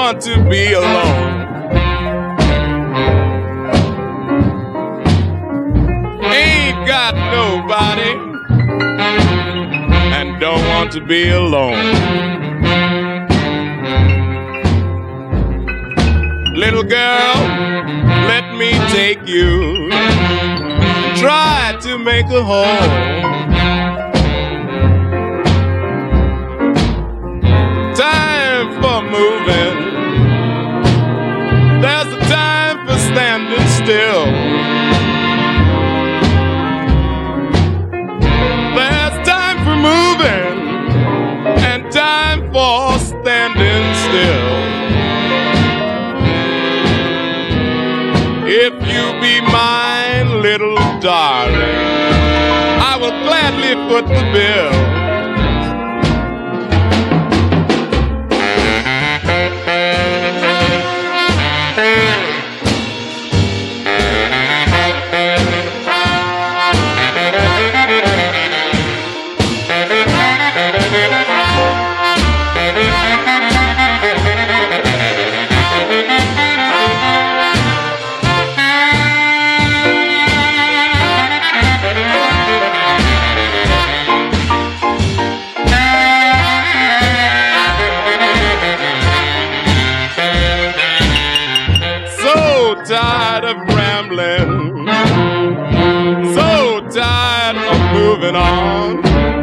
want to be alone. Ain't got nobody and don't want to be alone. Little girl, let me take you, try to make a home. Time for moving, there's a time for standing still. There's time for moving and time for standing still. If you be mine, little darling, I will gladly foot the bill. Tired of rambling, so tired of moving on,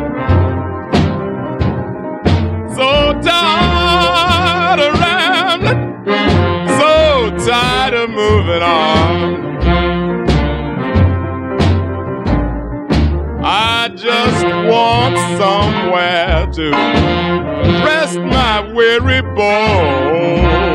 so tired of rambling, so tired of moving on. I just want somewhere to rest my weary bones.